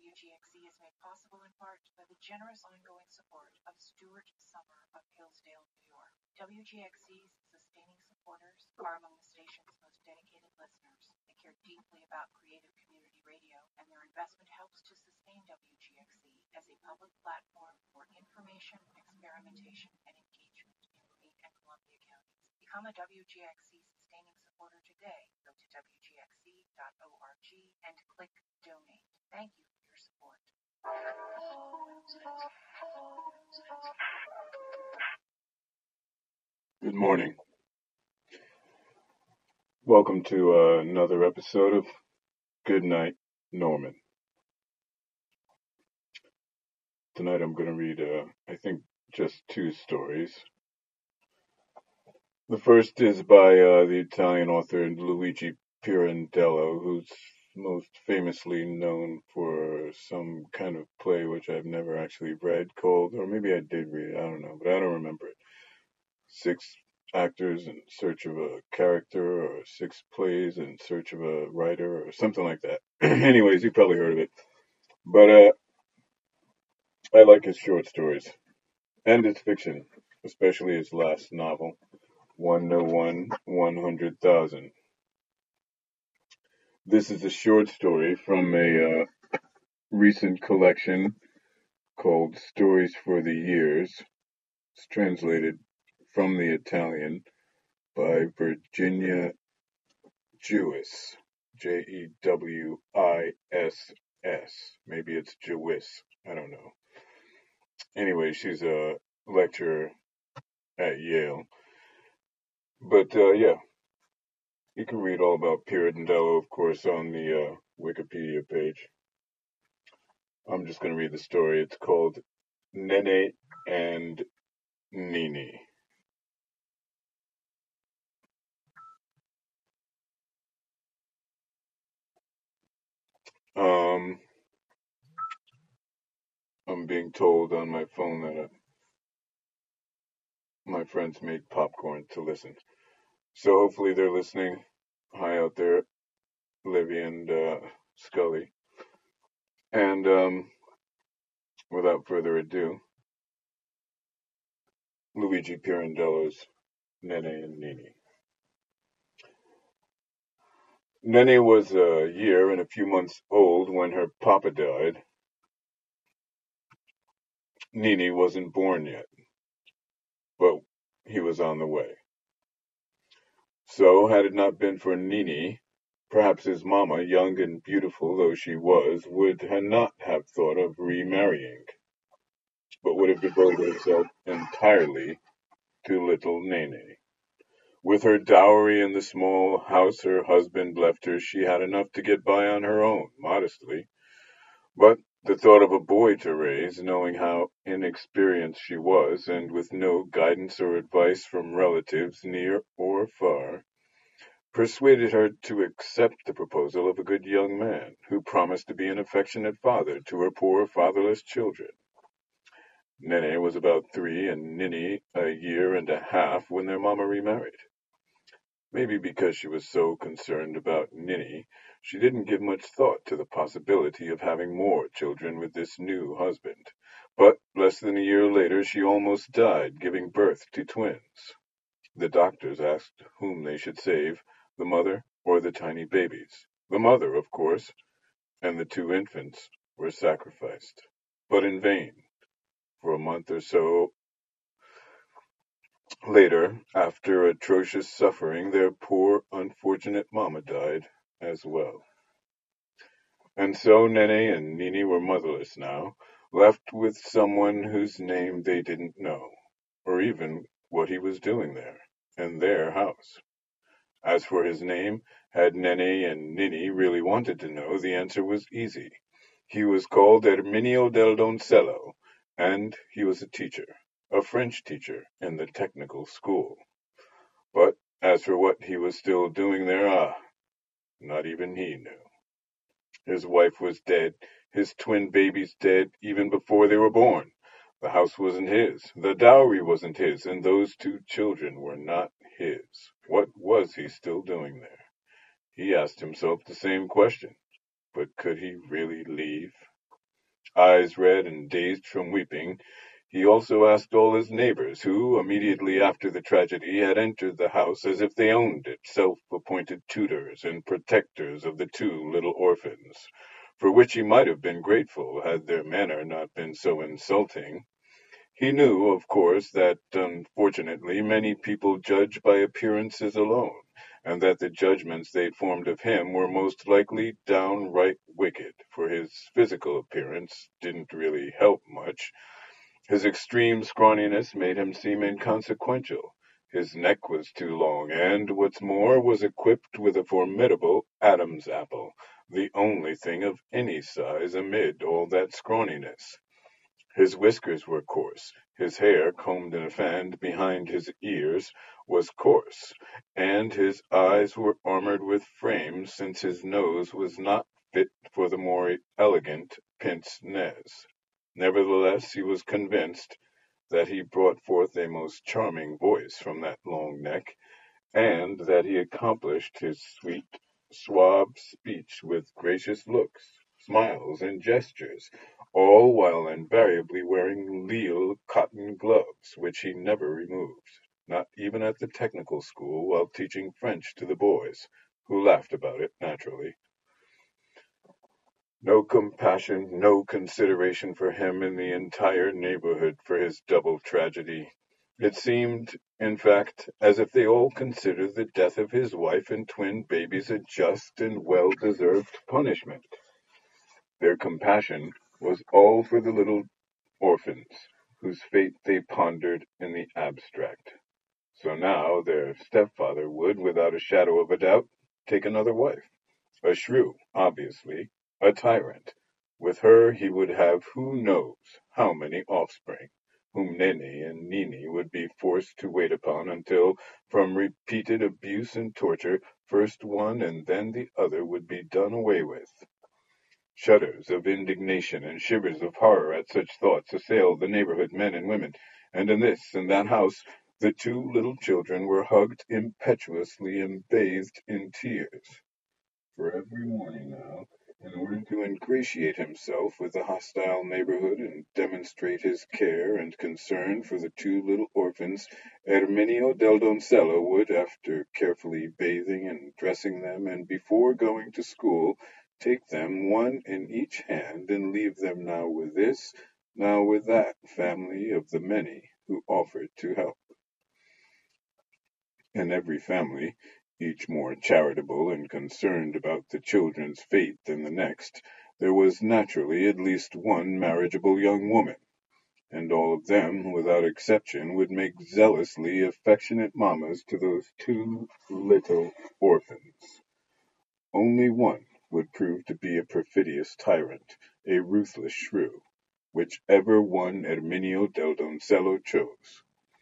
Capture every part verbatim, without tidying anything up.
W G X C is made possible in part by the generous ongoing support of Stuart Summer of Hillsdale, New York. W G X C's sustaining supporters are among the station's most dedicated listeners. They care deeply about creative community radio, and their investment helps to sustain W G X C as a public platform for information, experimentation, and engagement in Lee and Columbia counties. Become a W G X C sustaining supporter today. Go to W G X C dot org and click donate. Thank you for your support. Good morning. Welcome to uh, another episode of Good Night, Norman. Tonight I'm going to read, uh, I think, just two stories. The first is by uh, the Italian author Luigi Pirandello, who's most famously known for some kind of play which I've never actually read called, or maybe I did read it, I don't know, but I don't remember it. Six actors in search of a character, or six plays in search of a writer, or something like that. Anyways, you probably heard of it. But uh, I like his short stories and his fiction, especially his last novel, one oh one, one hundred thousand. This is a short story from a uh, recent collection called Stories for the Years. It's translated from the Italian by Virginia Jewis, J E W I S S. Maybe it's Jewis, I don't know. Anyway, she's a lecturer at Yale. But, uh, yeah, you can read all about Pirandello, of course, on the uh, Wikipedia page. I'm just going to read the story. It's called Nene and Nini. Um, I'm being told on my phone that uh, my friends made popcorn to listen. So hopefully they're listening. Hi out there, Livy and uh, Scully. And um, without further ado, Luigi Pirandello's Nene and Nini. Nene was a year and a few months old when her papa died. Nini wasn't born yet, but he was on the way. So, had it not been for Nini, perhaps his mamma, young and beautiful though she was, would not have thought of remarrying, but would have devoted herself entirely to little Nene. With her dowry and the small house her husband left her, she had enough to get by on her own, modestly. But the thought of a boy to raise, knowing how inexperienced she was, and with no guidance or advice from relatives near or far, persuaded her to accept the proposal of a good young man, who promised to be an affectionate father to her poor fatherless children. Nene was about three and Nini a year and a half when their mamma remarried. Maybe because she was so concerned about Nini, she didn't give much thought to the possibility of having more children with this new husband. But less than a year later, she almost died, giving birth to twins. The doctors asked whom they should save, the mother or the tiny babies. The mother, of course, and the two infants were sacrificed. But in vain. For a month or so later, after atrocious suffering, their poor, unfortunate mamma died as well. And so Nene and Nini were motherless now, left with someone whose name they didn't know, or even what he was doing there, in their house. As for his name, had Nene and Nini really wanted to know, the answer was easy. He was called Erminio del Doncello, and he was a teacher. A French teacher in the technical school. But as for what he was still doing there, ah, not even he knew. His wife was dead, his twin babies dead even before they were born. The house wasn't his, the dowry wasn't his, and those two children were not his. What was he still doing there? He asked himself the same question. But could he really leave? Eyes red and dazed from weeping, he also asked all his neighbors, who, immediately after the tragedy, had entered the house as if they owned it, self-appointed tutors and protectors of the two little orphans, for which he might have been grateful had their manner not been so insulting. He knew, of course, that, unfortunately, many people judge by appearances alone, and that the judgments they formed of him were most likely downright wicked, for his physical appearance didn't really help much. His extreme scrawniness made him seem inconsequential. His neck was too long, and, what's more, was equipped with a formidable Adam's apple, the only thing of any size amid all that scrawniness. His whiskers were coarse, his hair, combed in a fan behind his ears, was coarse, and his eyes were armored with frames, since his nose was not fit for the more elegant pince nez. Nevertheless, he was convinced that he brought forth a most charming voice from that long neck, and that he accomplished his sweet, suave speech with gracious looks, smiles, and gestures, all while invariably wearing Lisle cotton gloves, which he never removed, not even at the technical school while teaching French to the boys, who laughed about it, naturally. No compassion, no consideration for him in the entire neighborhood for his double tragedy. It seemed, in fact, as if they all considered the death of his wife and twin babies a just and well-deserved punishment. Their compassion was all for the little orphans, whose fate they pondered in the abstract. So now their stepfather would, without a shadow of a doubt, take another wife. A shrew, obviously, a tyrant. With her he would have who knows how many offspring, whom Nene and Nini would be forced to wait upon until, from repeated abuse and torture, first one and then the other would be done away with. Shudders of indignation and shivers of horror at such thoughts assailed the neighborhood men and women, and in this and that house the two little children were hugged impetuously and bathed in tears. For every morning now, in order to ingratiate himself with the hostile neighborhood and demonstrate his care and concern for the two little orphans, Erminio del Doncello would, after carefully bathing and dressing them, and before going to school, take them one in each hand and leave them now with this, now with that family of the many who offered to help. In every family, each more charitable and concerned about the children's fate than the next, there was naturally at least one marriageable young woman, and all of them, without exception, would make zealously affectionate mammas to those two little orphans. Only one would prove to be a perfidious tyrant, a ruthless shrew, whichever one Erminio del Doncello chose.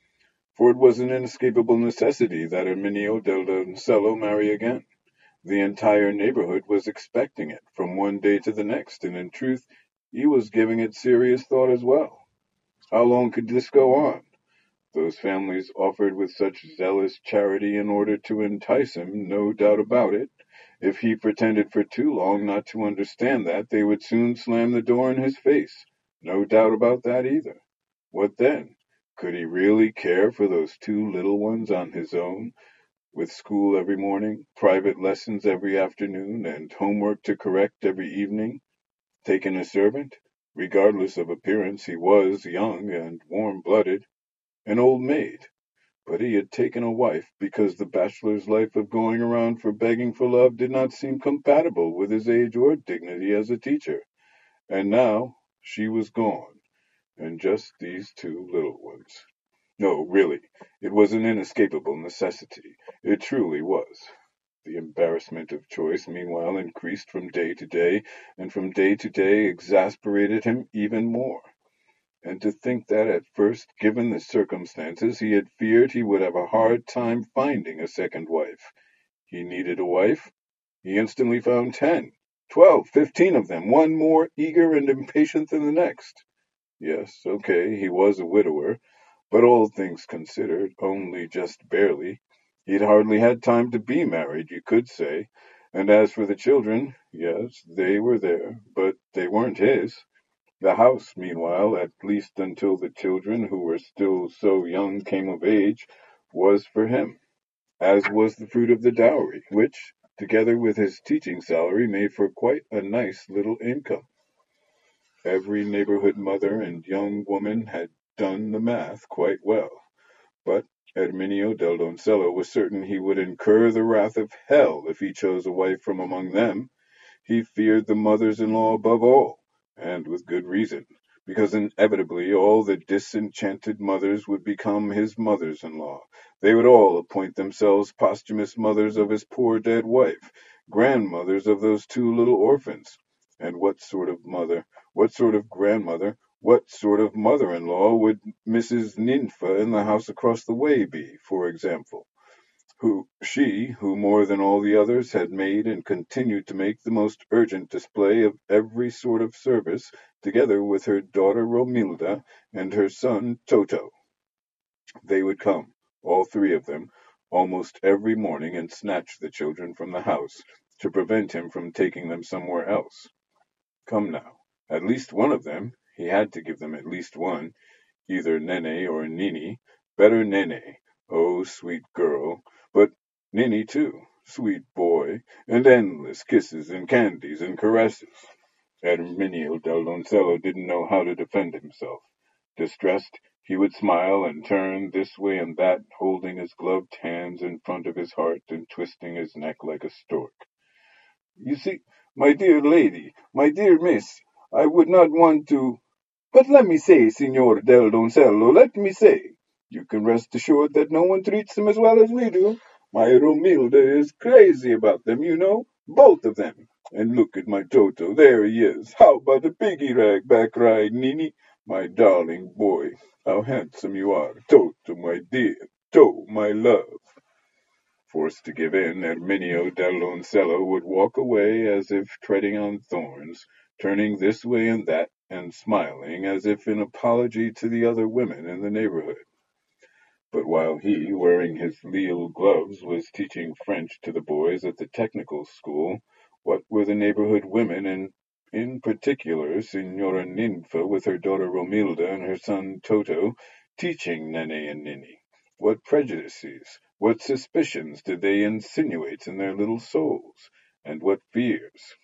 For it was an inescapable necessity that Erminio del Doncello marry again. The entire neighborhood was expecting it from one day to the next, and in truth he was giving it serious thought as well. How long could this go on? Those families offered with such zealous charity in order to entice him, no doubt about it. If he pretended for too long not to understand that, they would soon slam the door in his face. No doubt about that either. What then? Could he really care for those two little ones on his own, with school every morning, private lessons every afternoon, and homework to correct every evening? Taken a servant? Regardless of appearance, he was young and warm-blooded. An old maid. But he had taken a wife because the bachelor's life of going around for begging for love did not seem compatible with his age or dignity as a teacher. And now she was gone, and just these two little ones. No, really, it was an inescapable necessity. It truly was. The embarrassment of choice, meanwhile, increased from day to day, and from day to day exasperated him even more. And to think that at first, given the circumstances, he had feared he would have a hard time finding a second wife. He needed a wife. He instantly found ten, twelve, fifteen of them, one more eager and impatient than the next. Yes, okay, he was a widower, but all things considered, only just barely. He'd hardly had time to be married, you could say. And as for the children, yes, they were there, but they weren't his. The house, meanwhile, at least until the children who were still so young came of age, was for him, as was the fruit of the dowry, which, together with his teaching salary, made for quite a nice little income. Every neighborhood mother and young woman had done the math quite well, but Erminio del Doncello was certain he would incur the wrath of hell if he chose a wife from among them. He feared the mothers-in-law above all, and with good reason, because inevitably all the disenchanted mothers would become his mothers-in-law. They would all appoint themselves posthumous mothers of his poor dead wife, grandmothers of those two little orphans. And what sort of mother, what sort of grandmother, what sort of mother-in-law would Missus Ninfa in the house across the way be, for example? Who she, who more than all the others had made and continued to make the most urgent display of every sort of service, together with her daughter Romilda and her son Toto. They would come, all three of them, almost every morning and snatch the children from the house, to prevent him from taking them somewhere else. Come now, at least one of them, he had to give them at least one, either Nene or Nini, better Nene, oh, sweet girl, but Nini too, sweet boy, and endless kisses and candies and caresses. Erminio del Doncello didn't know how to defend himself. Distressed, he would smile and turn this way and that, holding his gloved hands in front of his heart and twisting his neck like a stork. You see, my dear lady, my dear miss, I would not want to... But let me say, Signor del Doncello, let me say, you can rest assured that no one treats them as well as we do. My Romilda is crazy about them, you know, both of them. And look at my Toto, there he is. How about a piggy rag back ride, Nini? My darling boy, how handsome you are, Toto, my dear, Toto, my love. Forced to give in, Erminio del Doncello would walk away as if treading on thorns, turning this way and that, and smiling as if in apology to the other women in the neighborhood. But while he, wearing his Lille gloves, was teaching French to the boys at the technical school, what were the neighborhood women, and in particular Signora Ninfa with her daughter Romilda and her son Toto, teaching Nene and Nini? What prejudices, what suspicions did they insinuate in their little souls, and what fears?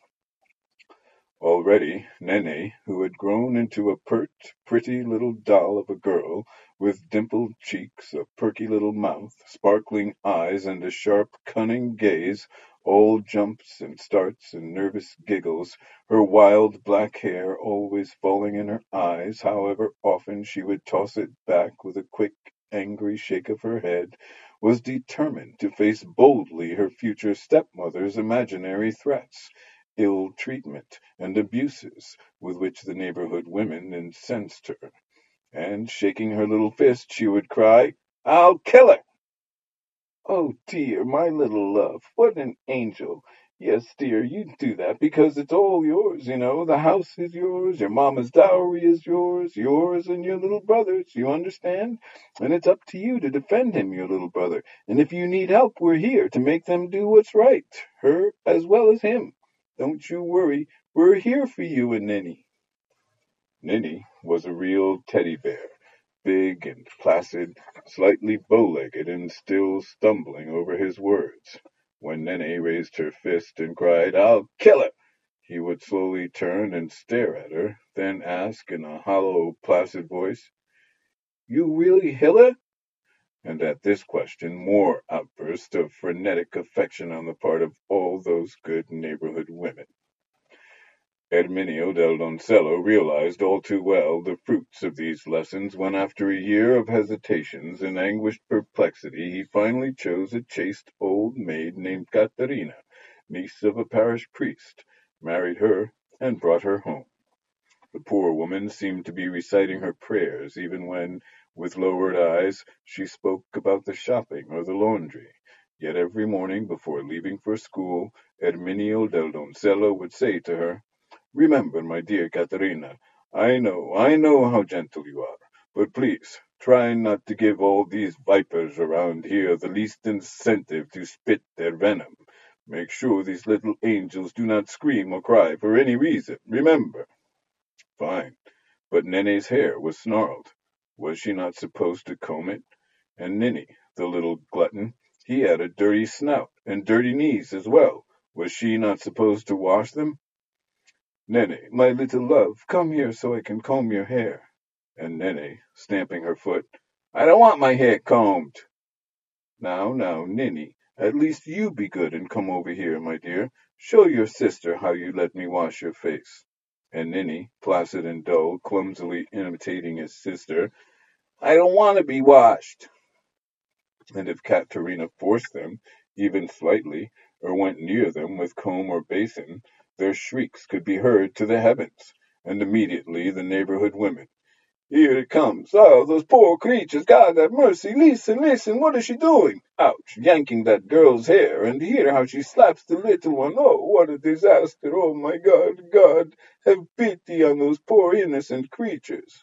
Already Nene, who had grown into a pert, pretty little doll of a girl, with dimpled cheeks, a perky little mouth, sparkling eyes, and a sharp, cunning gaze, all jumps and starts and nervous giggles, her wild black hair always falling in her eyes, however often she would toss it back with a quick, angry shake of her head, was determined to face boldly her future stepmother's imaginary threats, ill treatment, and abuses with which the neighborhood women incensed her, and, shaking her little fist, she would cry, "I'll kill her!" "Oh, dear, my little love, what an angel! Yes, dear, you do that because it's all yours, you know. The house is yours, your mamma's dowry is yours, yours and your little brother's, you understand? And it's up to you to defend him, your little brother. And if you need help, we're here to make them do what's right, her as well as him. Don't you worry, we're here for you and Nini." Nini was a real teddy bear, big and placid, slightly bow-legged, and still stumbling over his words. When Nene raised her fist and cried, "I'll kill her!" he would slowly turn and stare at her, then ask in a hollow, placid voice, "You really hill her?" And at this question more outbursts of frenetic affection on the part of all those good neighborhood women. Erminio del Doncello realized all too well the fruits of these lessons when, after a year of hesitations and anguished perplexity, he finally chose a chaste old maid named Caterina, niece of a parish priest, married her, and brought her home. The poor woman seemed to be reciting her prayers even when, with lowered eyes, she spoke about the shopping or the laundry. Yet every morning before leaving for school, Erminio del Doncello would say to her, "Remember, my dear Caterina, I know, I know how gentle you are, but please try not to give all these vipers around here the least incentive to spit their venom. Make sure these little angels do not scream or cry for any reason, remember." Fine. But Nene's hair was snarled. Was she not supposed to comb it? And Ninny, the little glutton, he had a dirty snout and dirty knees as well. Was she not supposed to wash them? Nene, my little love, come here so I can comb your hair. And Nene, stamping her foot, I don't want my hair combed. Now, now, Ninny, at least you be good and come over here, my dear. Show your sister how you let me wash your face. And Ninny, placid and dull, clumsily imitating his sister, I don't want to be washed. And if Katerina forced them, even slightly, or went near them with comb or basin, their shrieks could be heard to the heavens, and immediately the neighborhood women, Here it comes. Oh, those poor creatures. God have mercy. Listen, listen. What is she doing? Ouch. Yanking that girl's hair. And hear how she slaps the little one. Oh, what a disaster. Oh, my God. God, have pity on those poor innocent creatures.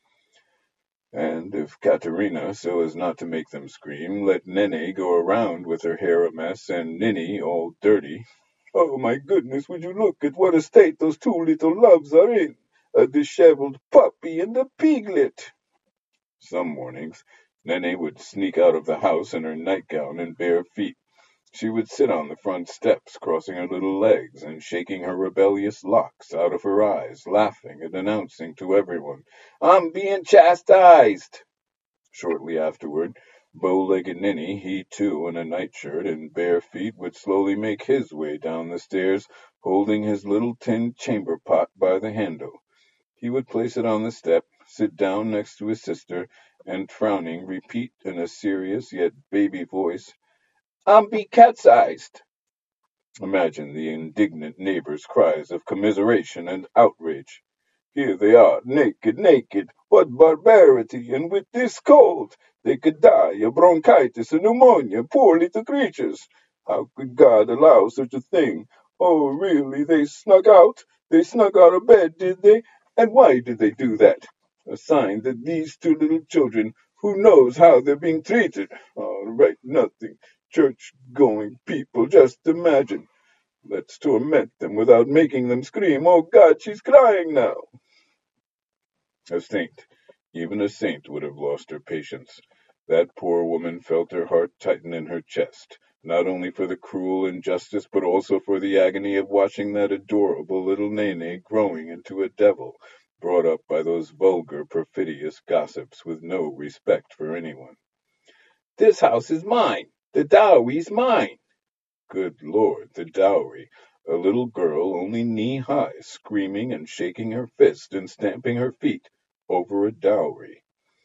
And if Katerina, so as not to make them scream, let Nene go around with her hair a mess and Ninny all dirty. Oh, my goodness, would you look at what a state those two little loves are in? A disheveled puppy and a piglet. Some mornings, Nene would sneak out of the house in her nightgown and bare feet. She would sit on the front steps, crossing her little legs and shaking her rebellious locks out of her eyes, laughing and announcing to everyone, I'm being chastised. Shortly afterward, bow-legged Ninny, he too in a nightshirt and bare feet, would slowly make his way down the stairs, holding his little tin chamber pot by the handle. He would place it on the step, sit down next to his sister, and frowning, repeat in a serious yet baby voice, I'm be cat-sized. Imagine the indignant neighbors' cries of commiseration and outrage. Here they are, naked, naked. What barbarity! And with this cold, they could die of bronchitis and pneumonia, poor little creatures. How could God allow such a thing? Oh, really, they snuck out? They snuck out of bed, did they? And why did they do that? A sign that these two little children, who knows how they're being treated? All right, nothing. Church-going people, just imagine. Let's torment them without making them scream. Oh, God, she's crying now. A saint, even a saint would have lost her patience. That poor woman felt her heart tighten in her chest, not only for the cruel injustice, but also for the agony of watching that adorable little Nene growing into a devil, brought up by those vulgar, perfidious gossips with no respect for anyone. This house is mine. The dowry's mine. Good Lord, the dowry! A little girl only knee-high, screaming and shaking her fist and stamping her feet over a dowry.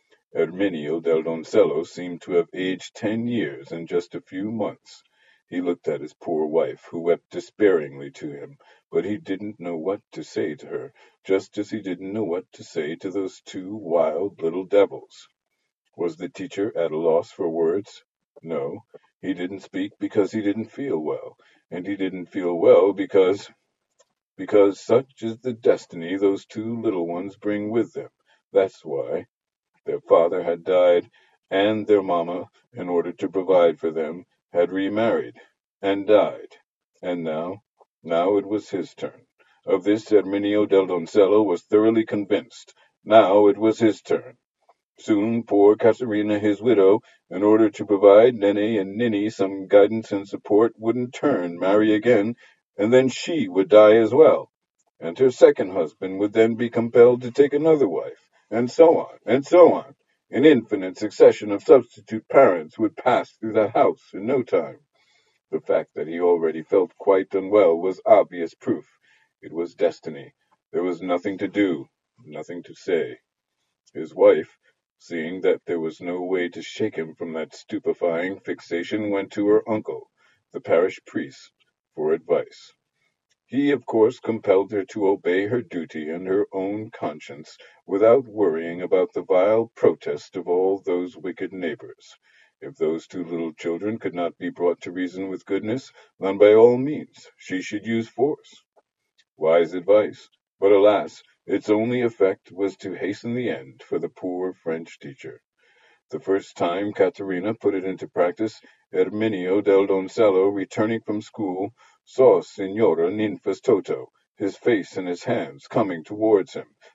Erminio del Doncello seemed to have aged ten years in just a few months. He looked at his poor wife, who wept despairingly to him, but he didn't know what to say to her, just as he didn't know what to say to those two wild little devils. Was the teacher at a loss for words? No, he didn't speak because he didn't feel well, and he didn't feel well because, because such is the destiny those two little ones bring with them. That's why. Their father had died, and their mamma, in order to provide for them, had remarried, and died. And now, now it was his turn. Of this Erminio del Doncello was thoroughly convinced. Now it was his turn. Soon poor Katerina, his widow, in order to provide Nene and Ninny some guidance and support, would in turn marry again, and then she would die as well. And her second husband would then be compelled to take another wife, and so on, and so on. An infinite succession of substitute parents would pass through that house in no time. The fact that he already felt quite unwell was obvious proof. It was destiny. There was nothing to do, nothing to say. His wife, seeing that there was no way to shake him from that stupefying fixation, went to her uncle, the parish priest, for advice. He, of course, compelled her to obey her duty and her own conscience, without worrying about the vile protest of all those wicked neighbors. If those two little children could not be brought to reason with goodness, then by all means she should use force. Wise advice, but alas, its only effect was to hasten the end for the poor French teacher. The first time Katerina put it into practice, Erminio del Doncello, returning from school, saw Signora Ninfa's Toto, his face in his hands, coming towards him.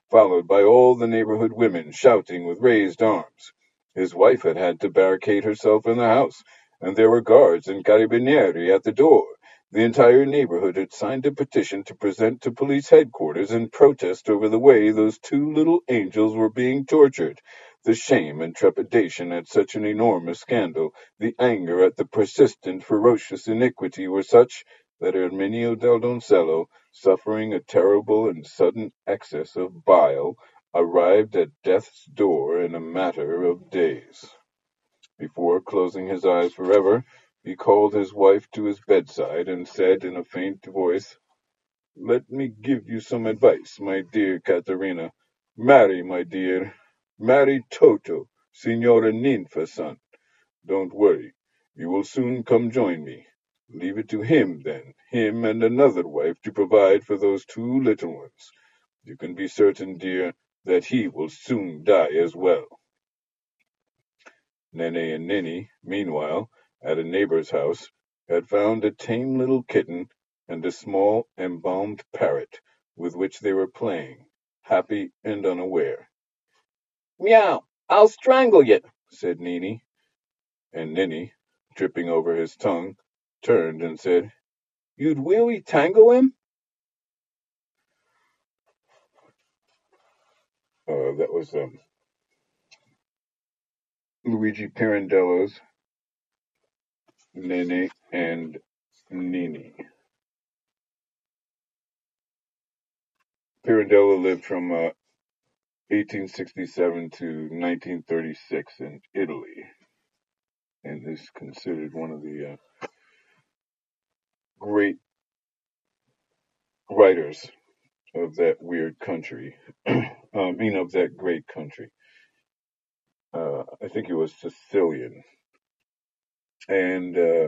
followed by all the neighborhood women shouting with raised arms. His wife had had to barricade herself in the house, and there were guards and carabinieri at the door. The entire neighborhood had signed a petition to present to police headquarters in protest over the way those two little angels were being tortured. The shame and trepidation at such an enormous scandal, the anger at the persistent, ferocious iniquity were such that Erminio del Donzello, suffering a terrible and sudden excess of bile, arrived at death's door in a matter of days. Before closing his eyes forever, he called his wife to his bedside and said in a faint voice, "Let me give you some advice, my dear Caterina. Marry, my dear. Marry Toto, Signora Ninfa's son. Don't worry. You will soon come join me. Leave it to him, then, him and another wife to provide for those two little ones. You can be certain, dear, that he will soon die as well." Nene and Ninny, meanwhile, at a neighbor's house, had found a tame little kitten and a small embalmed parrot, with which they were playing, happy and unaware. "Meow, I'll strangle you," said Nini. And Ninny, tripping over his tongue, turned and said, "You'd really tangle him?" Uh, that was um, Luigi Pirandello's Nene and Nini. Pirandello lived from uh, eighteen sixty-seven to nineteen thirty-six in Italy, and is considered one of the uh, great writers of that weird country. I mean, of that great country. Uh, I think he was Sicilian, and uh,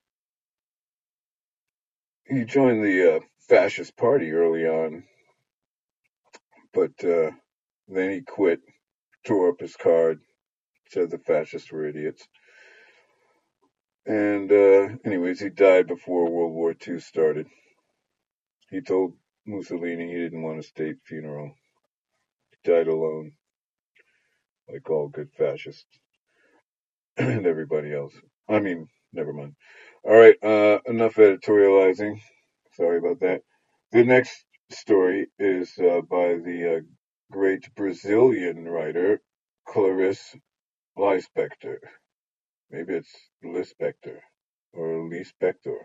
he joined the uh, fascist party early on, but uh, then he quit, tore up his card, said the fascists were idiots. And uh, anyways, he died before World War Two started. He told Mussolini he didn't want a state funeral. He died alone, like all good fascists and everybody else. I mean, never mind. All right, uh, enough editorializing. Sorry about that. The next story is uh, by the uh, great Brazilian writer Clarice Lispector. Maybe it's Lispector or Lispector.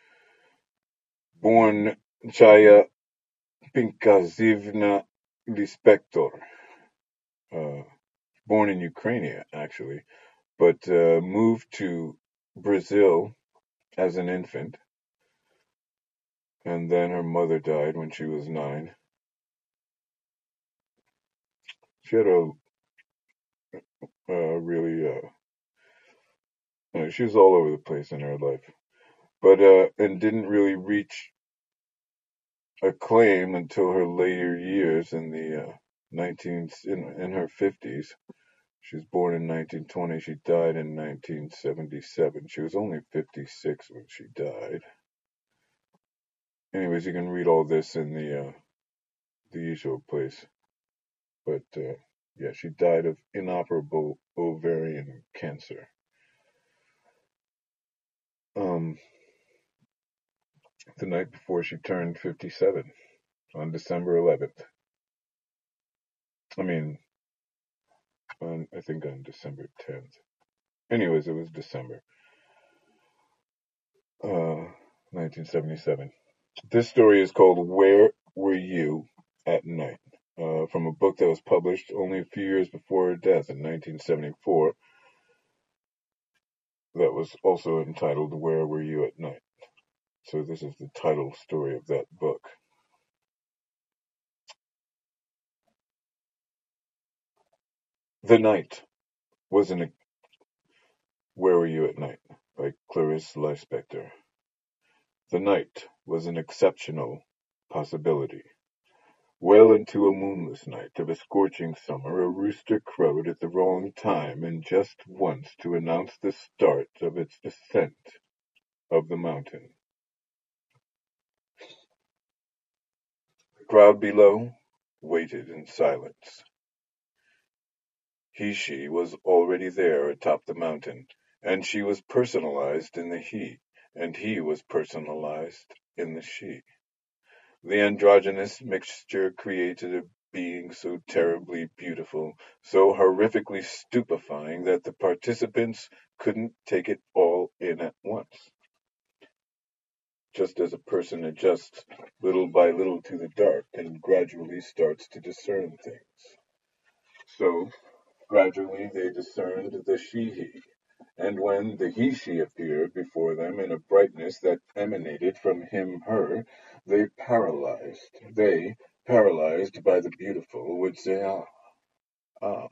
Born Chaya Pinkazivna Lispector. Uh, born in Ukraine, actually, but uh, moved to Brazil as an infant. And then her mother died when she was nine. She had a, a really, uh, uh, she was all over the place in her life, but uh, and didn't really reach acclaim until her later years in the uh, nineteen in, in her fifties. She was born in nineteen twenty. She died in nineteen seventy-seven. She was only fifty-six when she died. Anyways, you can read all this in the uh, the usual place. But uh, yeah, she died of inoperable ovarian cancer. Um, the night before she turned fifty-seven, on December eleventh. I mean, on, I think on December tenth. Anyways, it was December. Uh, nineteen seventy-seven. This story is called Where Were You at Night? Uh, from a book that was published only a few years before her death in nineteen seventy-four. That was also entitled Where Were You at Night? So this is the title story of that book. The Night was an... Where Were You at Night? By Clarice Lispector. The night was an exceptional possibility. Well into a moonless night of a scorching summer, a rooster crowed at the wrong time and just once to announce the start of its ascent of the mountain. The crowd below, waited in silence. He-she was already there atop the mountain, and she was personalized in the he, and he was personalized in the she. The androgynous mixture created a being so terribly beautiful, so horrifically stupefying that the participants couldn't take it all in at once. Just as a person adjusts little by little to the dark and gradually starts to discern things. So, gradually they discerned the she-he, and when the he-she appeared before them in a brightness that emanated from him-her, they paralyzed, they, paralyzed by the beautiful, would say, ah, ah.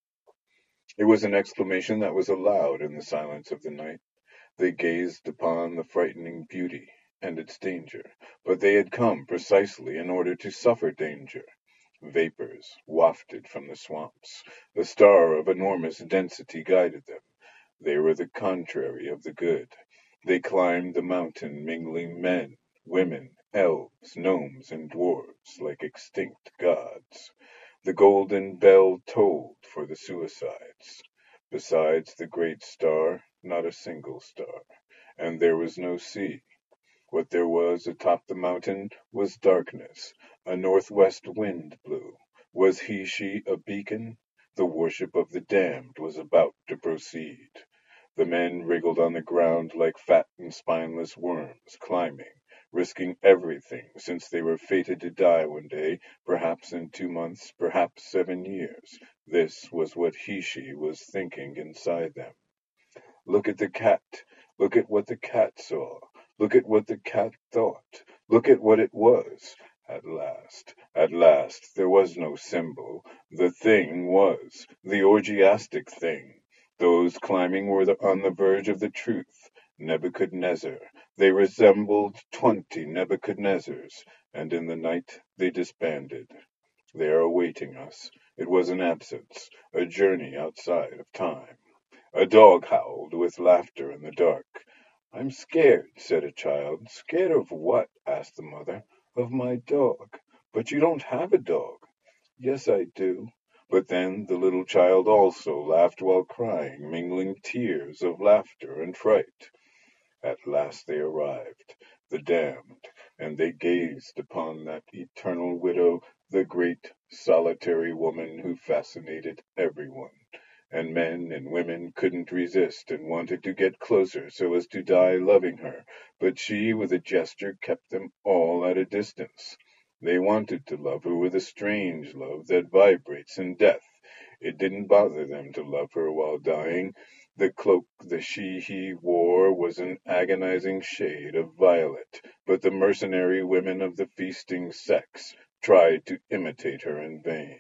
It was an exclamation that was aloud in the silence of the night. They gazed upon the frightening beauty and its danger, but they had come precisely in order to suffer danger. Vapors wafted from the swamps. A star of enormous density guided them. They were the contrary of the good. They climbed the mountain, mingling men, women, elves, gnomes, and dwarves, like extinct gods. The golden bell tolled for the suicides. Besides the great star, not a single star. And there was no sea. What there was atop the mountain was darkness. A northwest wind blew. Was he-she a beacon? The worship of the damned was about to proceed. The men wriggled on the ground like fat and spineless worms, climbing, risking everything, since they were fated to die one day, perhaps in two months, perhaps seven years. This was what he-she was thinking inside them. Look at the cat. Look at what the cat saw. Look at what the cat thought. Look at what it was. At last, at last, there was no symbol. The thing was, the orgiastic thing. Those climbing were the, on the verge of the truth. Nebuchadnezzar. They resembled twenty Nebuchadnezzars, and in the night they disbanded. They are awaiting us. It was an absence, a journey outside of time. A dog howled with laughter in the dark. I'm scared, said a child. Scared of what? Asked the mother. Of my dog. But you don't have a dog. Yes, I do. But then the little child also laughed while crying, mingling tears of laughter and fright. At last they arrived, the damned, and they gazed upon that eternal widow, the great solitary woman who fascinated everyone. And men and women couldn't resist and wanted to get closer so as to die loving her, but she with a gesture kept them all at a distance. They wanted to love her with a strange love that vibrates in death. It didn't bother them to love her while dying. The cloak the she-he wore was an agonizing shade of violet, but the mercenary women of the feasting sex tried to imitate her in vain.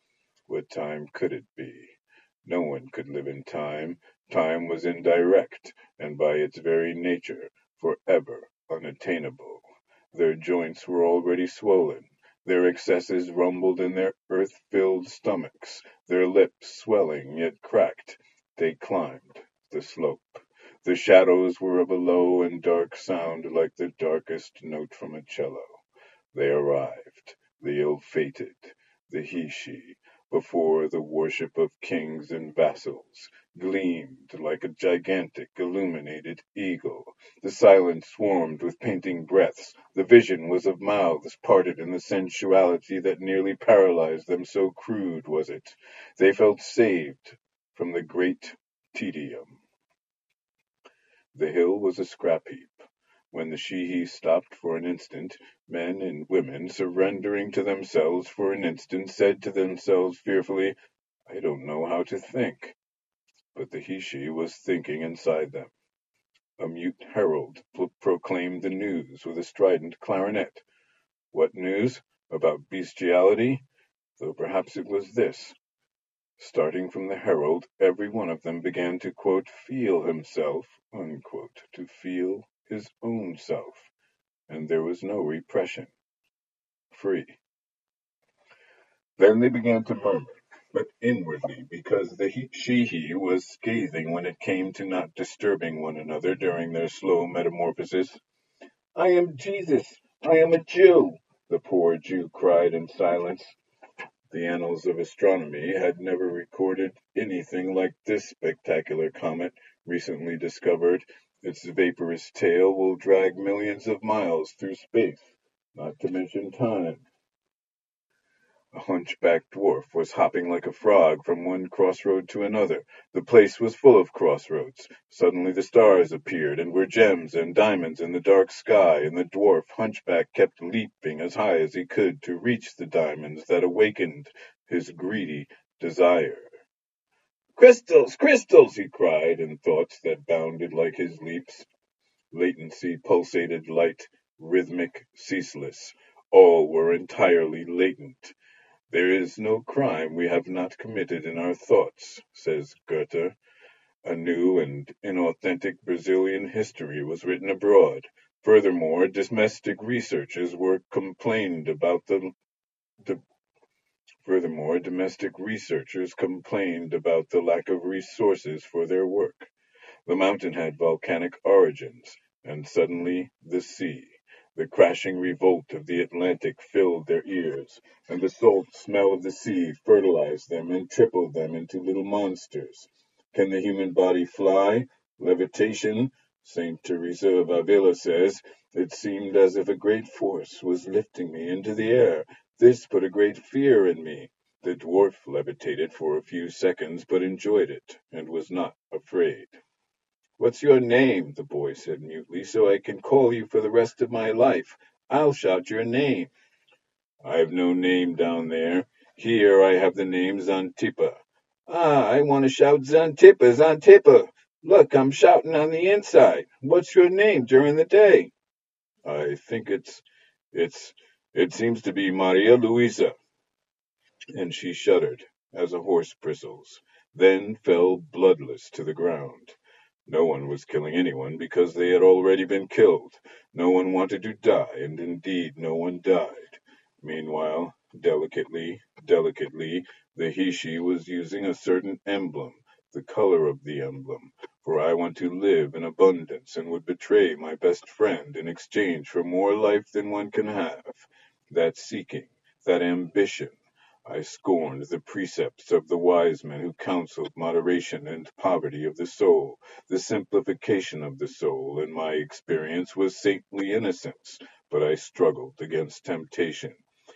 What time could it be? No one could live in time. Time was indirect, and by its very nature, forever unattainable. Their joints were already swollen. Their excesses rumbled in their earth-filled stomachs, their lips swelling yet cracked. They climbed the slope. The shadows were of a low and dark sound like the darkest note from a cello. They arrived, the ill-fated, the he-she, before the worship of kings and vassals, gleamed like a gigantic illuminated eagle. The silence swarmed with painting breaths. The vision was of mouths parted in the sensuality that nearly paralyzed them, so crude was it. They felt saved from the great tedium. The hill was a scrap heap. When the she-he stopped for an instant, men and women, surrendering to themselves for an instant, said to themselves fearfully, I don't know how to think. But the he-she was thinking inside them. A mute herald pro- proclaimed the news with a strident clarinet. What news? About bestiality? Though perhaps it was this. Starting from the herald, every one of them began to, quote, feel himself, unquote, to feel his own self, and there was no repression. Free. Then they began to murmur, but inwardly, because the he- she-he was scathing when it came to not disturbing one another during their slow metamorphosis. I am Jesus! I am a Jew! The poor Jew cried in silence. The annals of astronomy had never recorded anything like this spectacular comet recently discovered. Its vaporous tail will drag millions of miles through space, not to mention time. A hunchbacked dwarf was hopping like a frog from one crossroad to another. The place was full of crossroads. Suddenly the stars appeared and were gems and diamonds in the dark sky, and the dwarf hunchback kept leaping as high as he could to reach the diamonds that awakened his greedy desire. Crystals, crystals, he cried in thoughts that bounded like his leaps. Latency pulsated light, rhythmic, ceaseless. All were entirely latent. There is no crime we have not committed in our thoughts, says Goethe. A new and inauthentic Brazilian history was written abroad. Furthermore, domestic researchers were complained about the, the Furthermore, domestic researchers complained about the lack of resources for their work. The mountain had volcanic origins, and suddenly the sea. The crashing revolt of the Atlantic filled their ears, and the salt smell of the sea fertilized them and tripled them into little monsters. Can the human body fly? Levitation, Saint Teresa of Avila says, it seemed as if a great force was lifting me into the air. This put a great fear in me. The dwarf levitated for a few seconds, but enjoyed it, and was not afraid. What's your name? The boy said mutely, so I can call you for the rest of my life. I'll shout your name. I've no name down there. Here I have the name Xantippe. Ah, I want to shout Xantippe, Xantippe. Look, I'm shouting on the inside. What's your name during the day? I think it's, it's, it seems to be Maria Luisa. And she shuddered, as a horse bristles, then fell bloodless to the ground. No one was killing anyone because they had already been killed. No one wanted to die, and indeed no one died. Meanwhile, delicately, delicately, the He-She was using a certain emblem, the color of the emblem, for I want to live in abundance and would betray my best friend in exchange for more life than one can have. That seeking, that ambition, I scorned the precepts of the wise men who counseled moderation and poverty of the soul. The simplification of the soul, in my experience, was saintly innocence, but I struggled against temptation.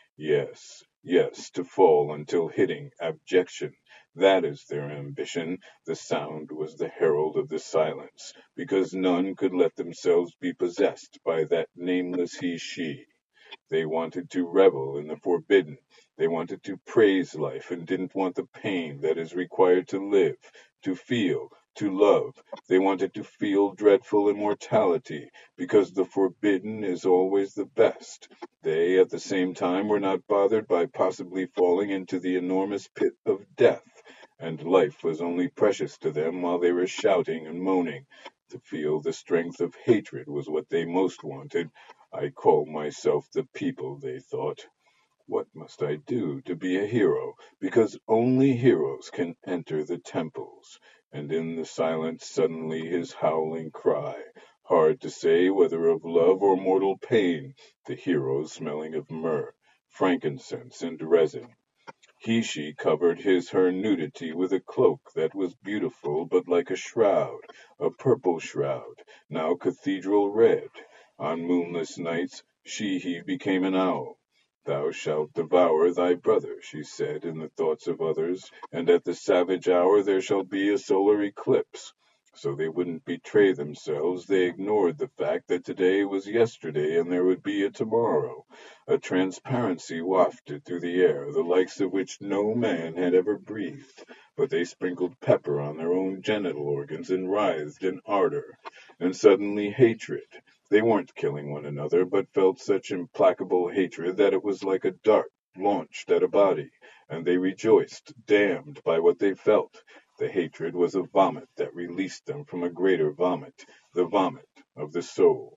Yes, yes, to fall until hitting abjection. That is their ambition. The sound was the herald of the silence, because none could let themselves be possessed by that nameless he-she. They wanted to revel in the forbidden. They wanted to praise life and didn't want the pain that is required to live, to feel, to love. They wanted to feel dreadful immortality, because the forbidden is always the best. They, at the same time, were not bothered by possibly falling into the enormous pit of death, and life was only precious to them while they were shouting and moaning. To feel the strength of hatred was what they most wanted. I call myself the people, they thought. What must I do to be a hero? Because only heroes can enter the temples. And in the silence suddenly his howling cry, hard to say whether of love or mortal pain, the hero smelling of myrrh, frankincense, and resin. He-She covered his her nudity with a cloak that was beautiful but like a shroud, a purple shroud, now cathedral red. On moonless nights she-he became an owl. Thou shalt devour thy brother, she said in the thoughts of others, and at the savage hour there shall be a solar eclipse. So they wouldn't betray themselves, they ignored the fact that today was yesterday and there would be a tomorrow. A transparency wafted through the air, the likes of which no man had ever breathed. But they sprinkled pepper on their own genital organs and writhed in ardor. And suddenly hatred. They weren't killing one another, but felt such implacable hatred that it was like a dart launched at a body, and they rejoiced, damned by what they felt. The hatred was a vomit that released them from a greater vomit, the vomit of the soul.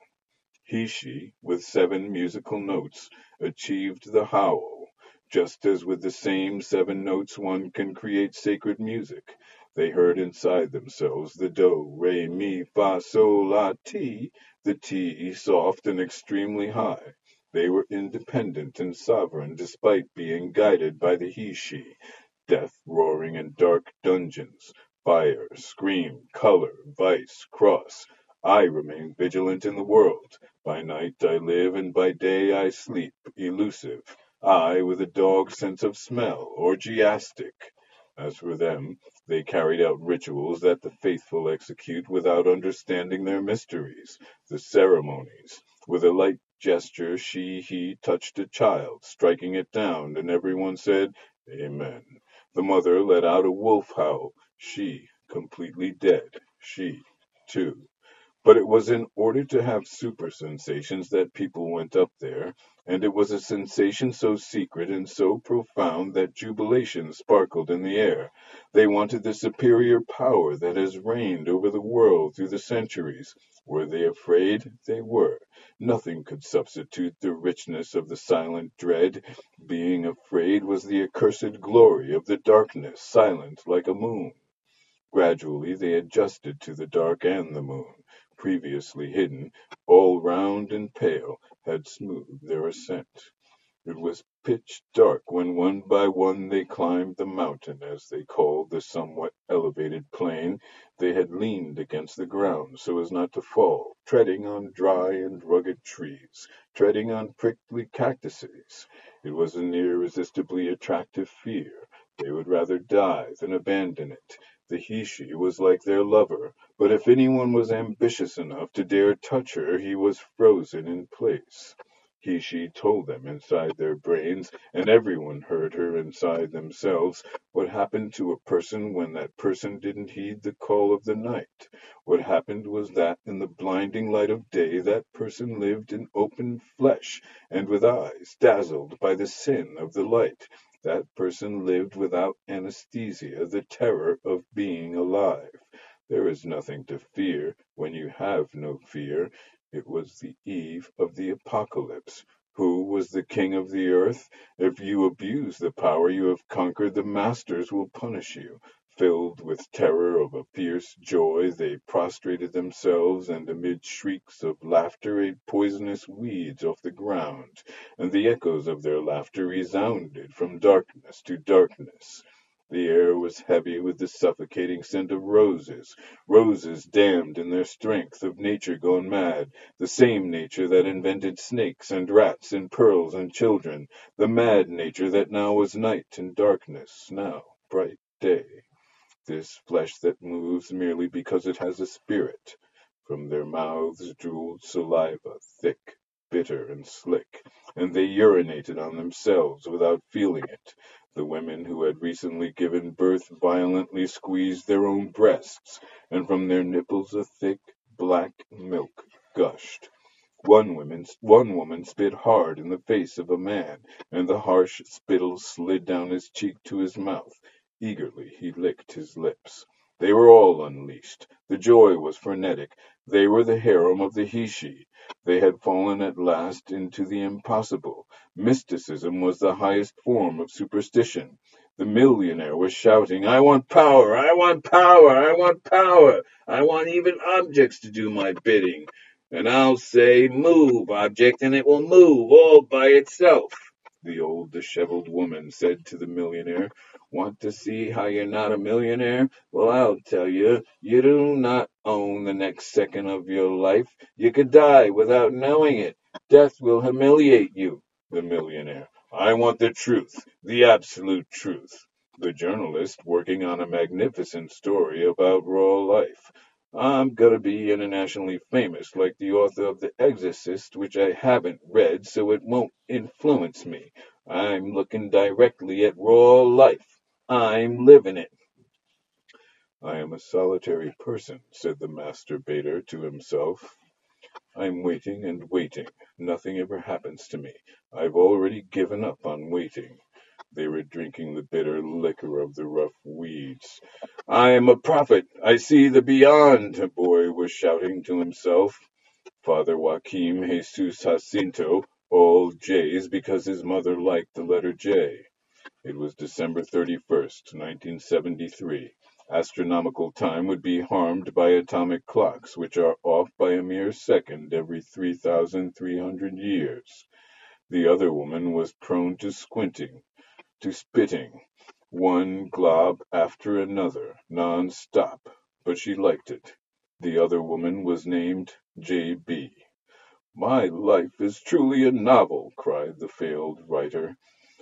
He-She, with seven musical notes, achieved the howl, just as with the same seven notes one can create sacred music. They heard inside themselves the do, re, mi, fa, sol, la, ti, the T soft and extremely high. They were independent and sovereign despite being guided by the he-she. Death roaring in dark dungeons. Fire, scream, color, vice, cross. I remain vigilant in the world. By night I live and by day I sleep, elusive. I with a dog's sense of smell, orgiastic. As for them, they carried out rituals that the faithful execute without understanding their mysteries, the ceremonies. With a light gesture she, he touched a child, striking it down, and everyone said, Amen. The mother let out a wolf howl, she, completely dead, she, too. But it was in order to have super sensations that people went up there, and it was a sensation so secret and so profound that jubilation sparkled in the air. They wanted the superior power that has reigned over the world through the centuries. Were they afraid? They were. Nothing could substitute the richness of the silent dread. Being afraid was the accursed glory of the darkness, silent like a moon. Gradually they adjusted to the dark, and the moon, previously hidden, all round and pale, had smoothed their ascent. It was pitch dark when one by one they climbed the mountain, as they called the somewhat elevated plain. They had leaned against the ground so as not to fall, treading on dry and rugged trees, treading on prickly cactuses. It was an irresistibly attractive fear. They would rather die than abandon it. The he-she was like their lover, but if anyone was ambitious enough to dare touch her, he was frozen in place. He-she told them inside their brains, and everyone heard her inside themselves, what happened to a person when that person didn't heed the call of the night. What happened was that in the blinding light of day that person lived in open flesh, and with eyes dazzled by the sin of the light. That person lived without anesthesia, the terror of being alive. There is nothing to fear when you have no fear. It was the eve of the apocalypse. Who was the king of the earth? If you abuse the power you have conquered, the masters will punish you. Filled with terror of a fierce joy, they prostrated themselves, and amid shrieks of laughter ate poisonous weeds off the ground, and the echoes of their laughter resounded from darkness to darkness. The air was heavy with the suffocating scent of roses, roses damned in their strength, of nature gone mad, the same nature that invented snakes and rats and pearls and children, the mad nature that now was night and darkness, now bright day. This flesh that moves merely because it has a spirit. From their mouths drooled saliva, thick, bitter, and slick, and they urinated on themselves without feeling it. The women who had recently given birth violently squeezed their own breasts, and from their nipples a thick, black milk gushed. One woman, one woman spit hard in the face of a man, and the harsh spittle slid down his cheek to his mouth. Eagerly he licked his lips. They were all unleashed. The joy was frenetic. They were the harem of the he-she. They had fallen at last into the impossible. Mysticism was the highest form of superstition. The millionaire was shouting, I want power, I want power, I want power. I want even objects to do my bidding. And I'll say, move, object, and it will move all by itself. The old disheveled woman said to the millionaire, Want to see how you're not a millionaire? Well, I'll tell you, you do not own the next second of your life. You could die without knowing it. Death will humiliate you. The millionaire, I want the truth, the absolute truth. The journalist, working on a magnificent story about raw life. I'm gonna be internationally famous like the author of The Exorcist, which I haven't read, so it won't influence me. I'm looking directly at raw life. I'm living it. I am a solitary person, said the masturbator to himself. I'm waiting and waiting. Nothing ever happens to me. I've already given up on waiting. They were drinking the bitter liquor of the rough weeds. I am a prophet. I see the beyond, a boy was shouting to himself. Father Joaquim Jesus Jacinto, all J's because his mother liked the letter J. It was December thirty-first, nineteen seventy-three. Astronomical time would be harmed by atomic clocks, which are off by a mere second every three thousand three hundred years. The other woman was prone to squinting, to spitting, one glob after another, non-stop, but she liked it. The other woman was named J B "My life is truly a novel," cried the failed writer.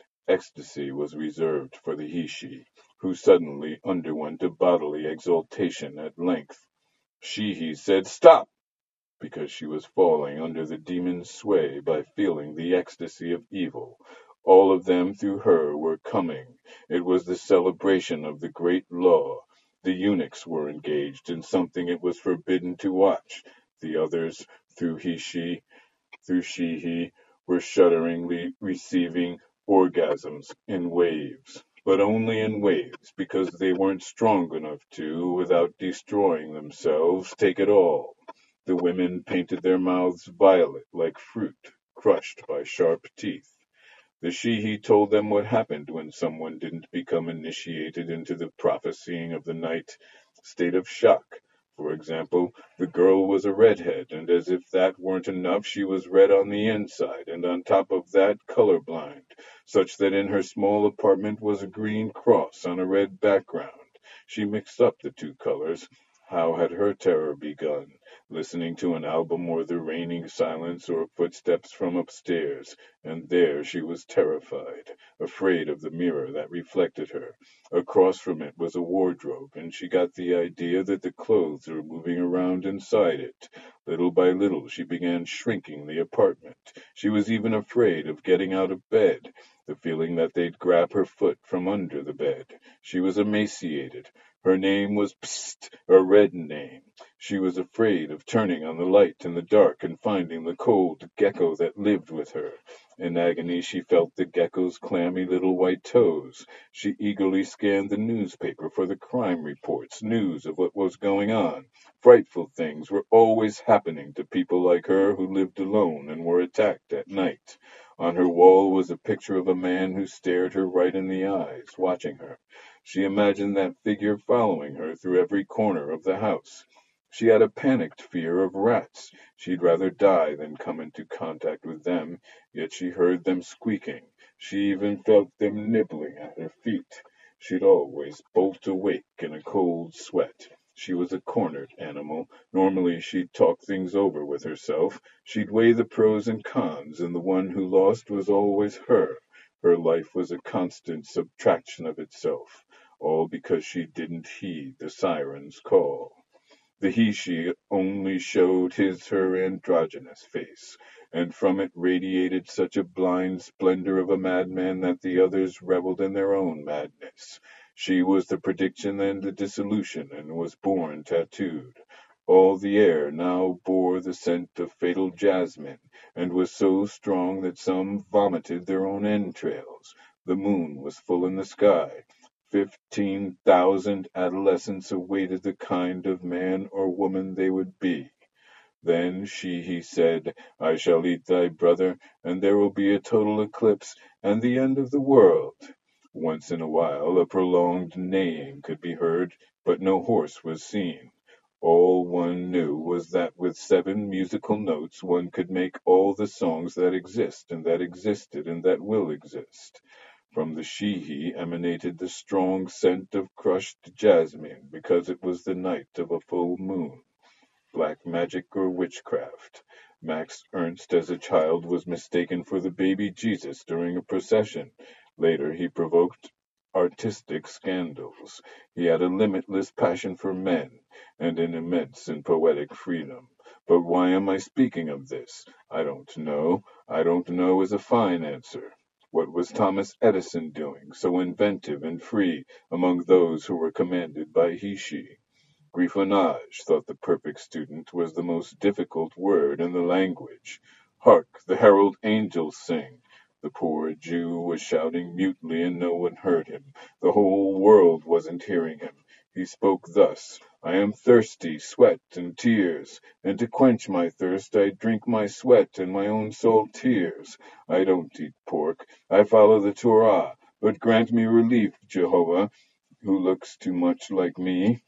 Ecstasy was reserved for the he-she, who suddenly underwent a bodily exaltation at length. She-he said "Stop!" because she was falling under the demon's sway by feeling the ecstasy of evil. All of them through her were coming. It was the celebration of the great law. The eunuchs were engaged in something it was forbidden to watch. The others, through he-she, through she-he, were shudderingly receiving orgasms in waves. But only in waves, because they weren't strong enough to, without destroying themselves, take it all. The women painted their mouths violet, like fruit crushed by sharp teeth. The she-he told them what happened when someone didn't become initiated into the prophesying of the night state of shock. For example, the girl was a redhead, and as if that weren't enough, she was red on the inside, and on top of that colorblind, such that in her small apartment was a green cross on a red background. She mixed up the two colors. How had her terror begun? Listening to an album or the raining silence or footsteps from upstairs, and there she was terrified, afraid of the mirror that reflected her. Across from it was a wardrobe, and she got the idea that the clothes were moving around inside it. Little by little she began shrinking the apartment. She was even afraid of getting out of bed, the feeling that they'd grab her foot from under the bed. She was emaciated. Her name was Psst, a red name. She was afraid of turning on the light in the dark and finding the cold gecko that lived with her. In agony she felt the gecko's clammy little white toes. She eagerly scanned the newspaper for the crime reports, news of what was going on. Frightful things were always happening to people like her who lived alone and were attacked at night. On her wall was a picture of a man who stared her right in the eyes, watching her. She imagined that figure following her through every corner of the house. She had a panicked fear of rats. She'd rather die than come into contact with them, yet she heard them squeaking. She even felt them nibbling at her feet. She'd always bolt awake in a cold sweat. She was a cornered animal. Normally she'd talk things over with herself. She'd weigh the pros and cons, and the one who lost was always her. Her life was a constant subtraction of itself, all because she didn't heed the siren's call. The he-she only showed his her androgynous face, and from it radiated such a blind splendor of a madman that the others reveled in their own madness. She was the prediction and the dissolution, and was born tattooed. All the air now bore the scent of fatal jasmine, and was so strong that some vomited their own entrails. The moon was full in the sky. Fifteen thousand adolescents awaited the kind of man or woman they would be. Then she-he said, "I shall eat thy brother, and there will be a total eclipse, and the end of the world." Once in a while a prolonged neighing could be heard, but no horse was seen. All one knew was that with seven musical notes one could make all the songs that exist, and that existed, and that will exist. From the she-he emanated the strong scent of crushed jasmine, because it was the night of a full moon. Black magic or witchcraft. Max Ernst as a child was mistaken for the baby Jesus during a procession. Later he provoked artistic scandals. He had a limitless passion for men, and an immense and poetic freedom. But why am I speaking of this? I don't know. I don't know is a fine answer. What was Thomas Edison doing, so inventive and free, among those who were commanded by he-she? Griffonnage thought the perfect student was the most difficult word in the language. Hark, the herald angels sing. The poor Jew was shouting mutely and no one heard him. The whole world wasn't hearing him. He spoke thus, "I am thirsty, sweat and tears, and to quench my thirst I drink my sweat and my own soul tears. I don't eat pork, I follow the Torah, but grant me relief, Jehovah, who looks too much like me."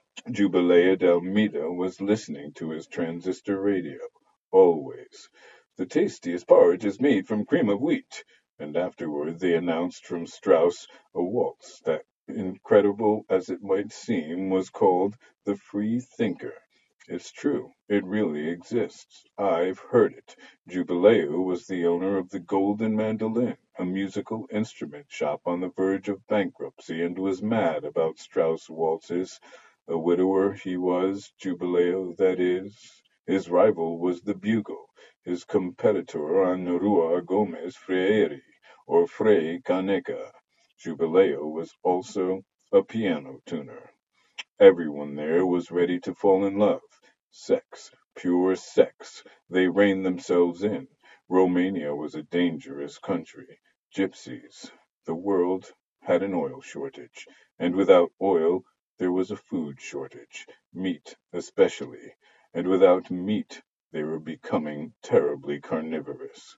Jubilee Delmeda was listening to his transistor radio, always. The tastiest porridge is made from cream of wheat. And afterward they announced from Strauss a waltz that, incredible as it might seem, was called The Free Thinker. It's true, it really exists. I've heard it. Jubileu was the owner of the Golden Mandolin, a musical instrument shop on the verge of bankruptcy, and was mad about Strauss waltzes. A widower he was, Jubileu, that is. His rival was the bugle, his competitor on Rua Gomez Freire, or Frei Caneca. Jubileu was also a piano tuner. Everyone there was ready to fall in love. Sex, pure sex, they reined themselves in. Romania was a dangerous country. Gypsies. The world had an oil shortage, and without oil there was a food shortage, meat especially, and without meat they were becoming terribly carnivorous.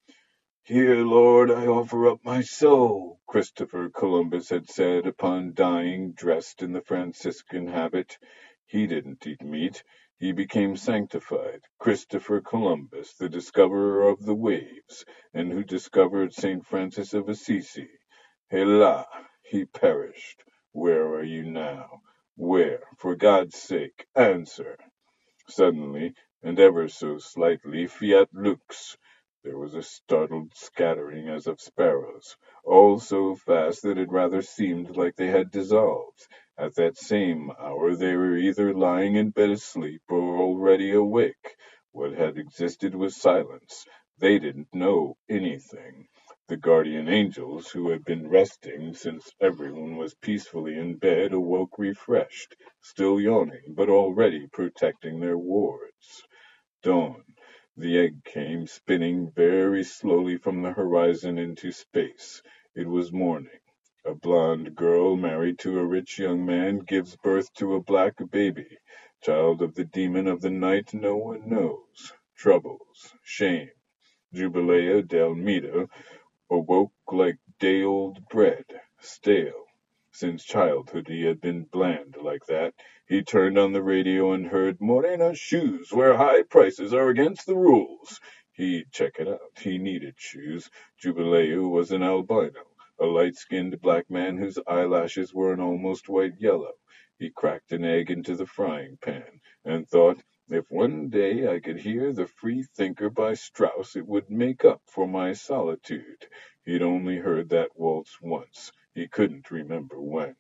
Here, Lord, I offer up my soul, Christopher Columbus had said upon dying, dressed in the Franciscan habit. He didn't eat meat. He became sanctified. Christopher Columbus, the discoverer of the waves, and who discovered Saint Francis of Assisi. Hélas, he perished. Where are you now? Where? For God's sake, answer. Suddenly, and ever so slightly, fiat lux. There was a startled scattering as of sparrows, all so fast that it rather seemed like they had dissolved. At that same hour they were either lying in bed asleep or already awake. What had existed was silence. They didn't know anything. The guardian angels, who had been resting since everyone was peacefully in bed, awoke refreshed, still yawning, but already protecting their wards. Dawn. The egg came spinning very slowly from the horizon into space. It was morning. A blonde girl married to a rich young man gives birth to a black baby. Child of the demon of the night, no one knows. Troubles. Shame. Jubileu d'Almeida awoke like day-old bread, stale. Since childhood he had been bland like that. He turned on the radio and heard Morena shoes, where high prices are against the rules. He'd check it out. He needed shoes. Jubileu was an albino, a light-skinned black man whose eyelashes were an almost white yellow. He cracked an egg into the frying pan and thought, if one day I could hear The Free Thinker by Strauss, it would make up for my solitude. He'd only heard that waltz once. He couldn't remember when.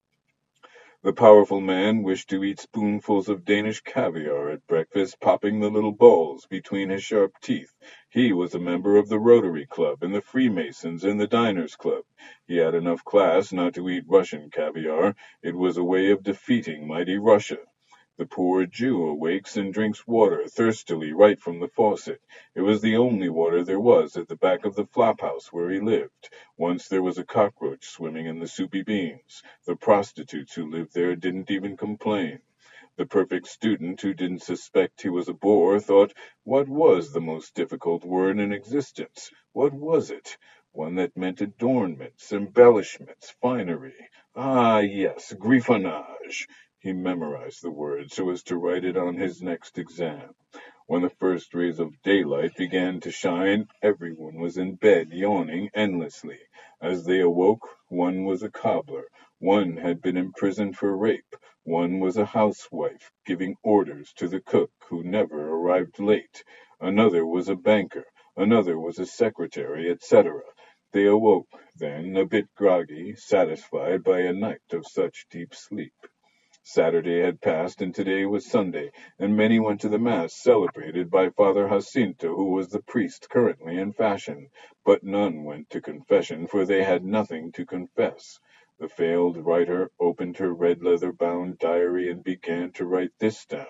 The powerful man wished to eat spoonfuls of Danish caviar at breakfast, popping the little balls between his sharp teeth. He was a member of the Rotary Club and the Freemasons and the Diners Club. He had enough class not to eat Russian caviar. It was a way of defeating mighty Russia. The poor Jew awakes and drinks water thirstily right from the faucet. It was the only water there was at the back of the flophouse where he lived. Once there was a cockroach swimming in the soupy beans. The prostitutes who lived there didn't even complain. The perfect student, who didn't suspect he was a bore, thought, what was the most difficult word in existence? What was it? One that meant adornments, embellishments, finery. Ah, yes, griffonnage. He memorized the word so as to write it on his next exam. When the first rays of daylight began to shine, everyone was in bed, yawning endlessly. As they awoke, one was a cobbler, one had been imprisoned for rape, one was a housewife, giving orders to the cook, who never arrived late, another was a banker, another was a secretary, et cetera. They awoke, then, a bit groggy, satisfied by a night of such deep sleep. Saturday had passed, and today was Sunday, and many went to the Mass celebrated by Father Jacinto, who was the priest currently in fashion. But none went to confession, for they had nothing to confess. The failed writer opened her red leather-bound diary and began to write this down.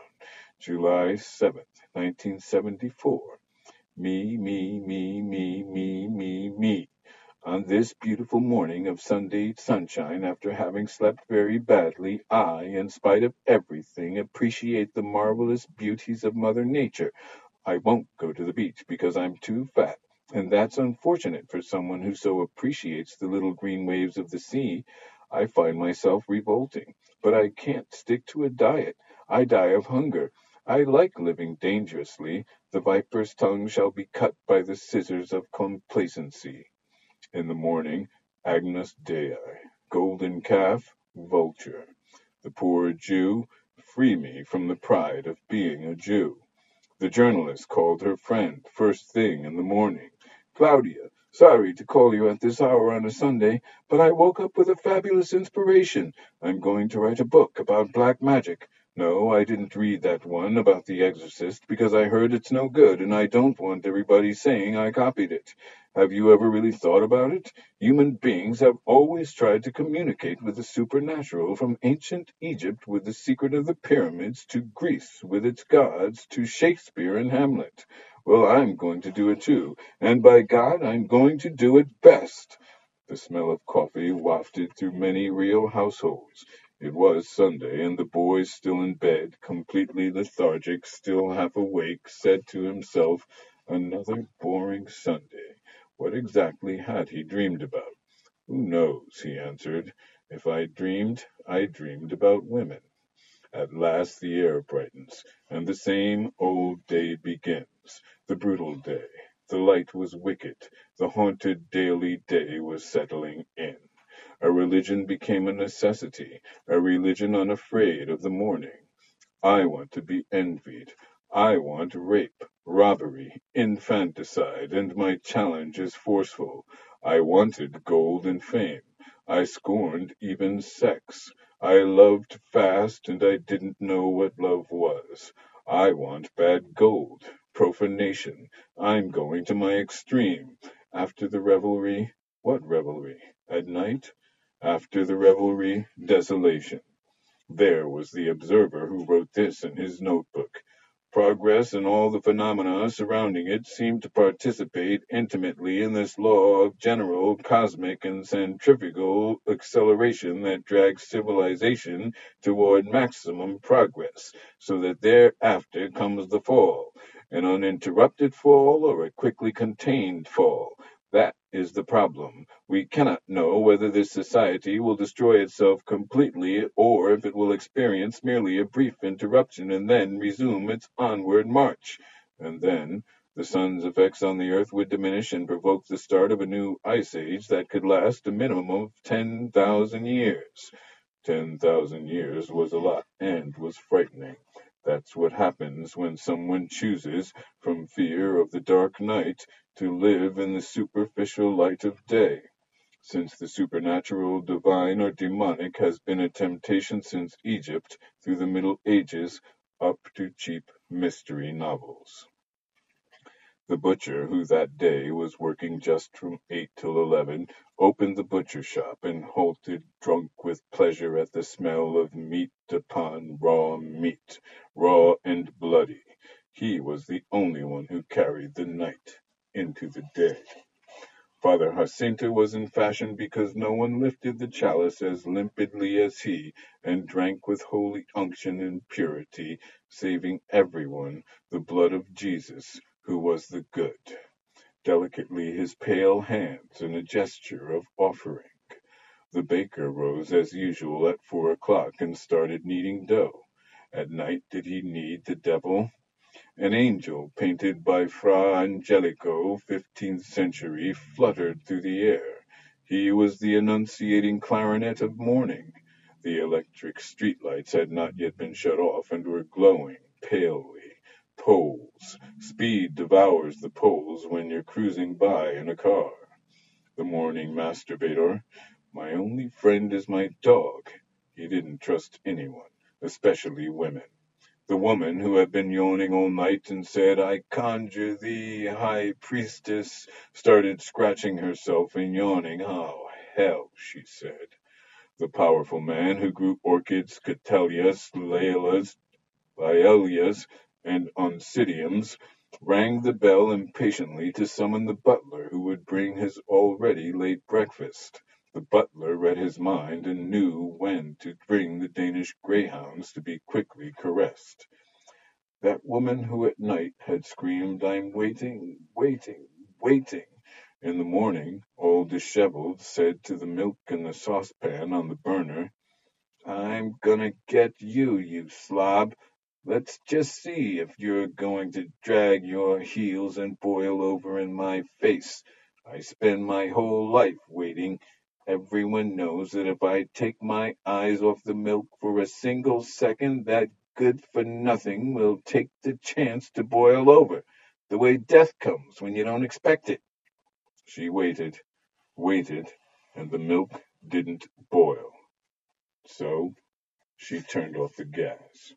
July seventh, nineteen seventy-four. Me, me, me, me, me, me, me. On this beautiful morning of Sunday sunshine, after having slept very badly, I, in spite of everything, appreciate the marvelous beauties of Mother Nature. I won't go to the beach because I'm too fat, and that's unfortunate for someone who so appreciates the little green waves of the sea. I find myself revolting, but I can't stick to a diet. I die of hunger. I like living dangerously. The viper's tongue shall be cut by the scissors of complacency. In the morning, Agnus Dei, golden calf, vulture. The poor Jew, free me from the pride of being a Jew. The journalist called her friend first thing in the morning. Claudia, sorry to call you at this hour on a Sunday, but I woke up with a fabulous inspiration. I'm going to write a book about black magic. No, I didn't read that one about the exorcist because I heard it's no good and I don't want everybody saying I copied it. Have you ever really thought about it? Human beings have always tried to communicate with the supernatural, from ancient Egypt with the secret of the pyramids to Greece with its gods to Shakespeare and Hamlet. Well, I'm going to do it too, and by God, I'm going to do it best. The smell of coffee wafted through many real households. It was Sunday, and the boy, still in bed, completely lethargic, still half awake, said to himself, "Another boring Sunday." What exactly had he dreamed about? "Who knows?" he answered. "If I dreamed, I dreamed about women." At last the air brightens, and the same old day begins, the brutal day. The light was wicked, the haunted daily day was settling in. A religion became a necessity, a religion unafraid of the morning. I want to be envied. I want rape, robbery, infanticide, and my challenge is forceful. I wanted gold and fame. I scorned even sex. I loved fast, and I didn't know what love was. I want bad gold, profanation. I'm going to my extreme. After the revelry, what revelry? At night? After the revelry, desolation. There was the observer who wrote this in his notebook. Progress and all the phenomena surrounding it seemed to participate intimately in this law of general, cosmic, and centrifugal acceleration that drags civilization toward maximum progress, so that thereafter comes the fall, an uninterrupted fall or a quickly contained fall. That is the problem. We cannot know whether this society will destroy itself completely or if it will experience merely a brief interruption and then resume its onward march. And then the sun's effects on the earth would diminish and provoke the start of a new ice age that could last a minimum of ten thousand years. Ten thousand years was a lot and was frightening. That's what happens when someone chooses, from fear of the dark night, to live in the superficial light of day. Since the supernatural, divine, or demonic has been a temptation since Egypt through the Middle Ages up to cheap mystery novels. The butcher, who that day was working just from eight till eleven, opened the butcher shop and halted drunk with pleasure at the smell of meat upon raw meat, raw and bloody. He was the only one who carried the night into the day. Father Jacinto was in fashion because no one lifted the chalice as limpidly as he, and drank with holy unction and purity, saving everyone the blood of Jesus, who was the good. Delicately his pale hands in a gesture of offering. The baker rose as usual at four o'clock and started kneading dough. At night did he knead the devil? An angel, painted by Fra Angelico, fifteenth century, fluttered through the air. He was the annunciating clarinet of morning. The electric streetlights had not yet been shut off and were glowing palely. Poles. Speed devours the poles when you're cruising by in a car. The morning masturbator. My only friend is my dog. He didn't trust anyone, especially women. The woman who had been yawning all night and said, "I conjure thee, high priestess," started scratching herself and yawning. "Oh, hell," she said. The powerful man who grew orchids, cattleyas, laelas, vialias, and oncidiums rang the bell impatiently to summon the butler who would bring his already late breakfast. The butler read his mind and knew when to bring the Danish greyhounds to be quickly caressed. That woman who at night had screamed, "I'm waiting, waiting, waiting," in the morning, all dishevelled, said to the milk in the saucepan on the burner, "I'm gonna get you, you slob." Let's just see if you're going to drag your heels and boil over in my face. I spend my whole life waiting. Everyone knows that if I take my eyes off the milk for a single second, that good-for-nothing will take the chance to boil over, the way death comes when you don't expect it. She waited, waited, and the milk didn't boil. So she turned off the gas.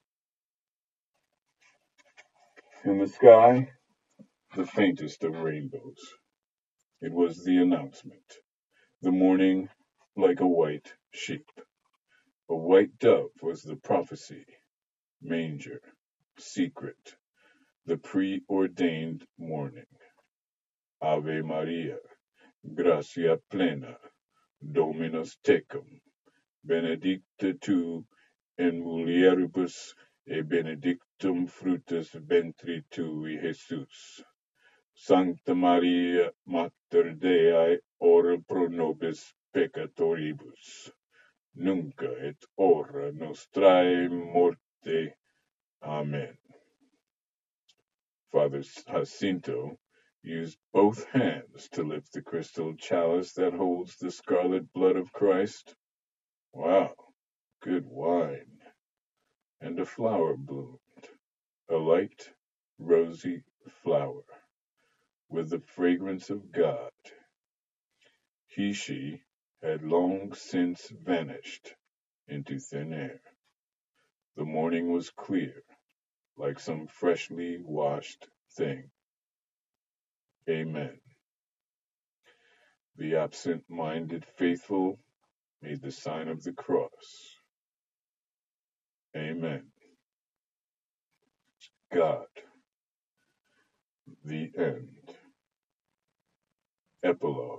In the sky, the faintest of rainbows. It was the announcement. The morning like a white sheep. A white dove was the prophecy. Manger, secret, the preordained morning. Ave Maria, gratia plena, Dominus tecum, benedicta tu in mulieribus, e benedictum fructus ventri tui, Jesus. Sancta Maria, Mater Dei, ora pro nobis peccatoribus, nunca et hora nostrae morte. Amen. Father Jacinto used both hands to lift the crystal chalice that holds the scarlet blood of Christ. Wow, good wine. And a flower bloomed, a light, rosy flower, with the fragrance of God. He, she, had long since vanished into thin air. The morning was clear, like some freshly washed thing. Amen. The absent-minded faithful made the sign of the cross. Amen. God. The end. Epilogue.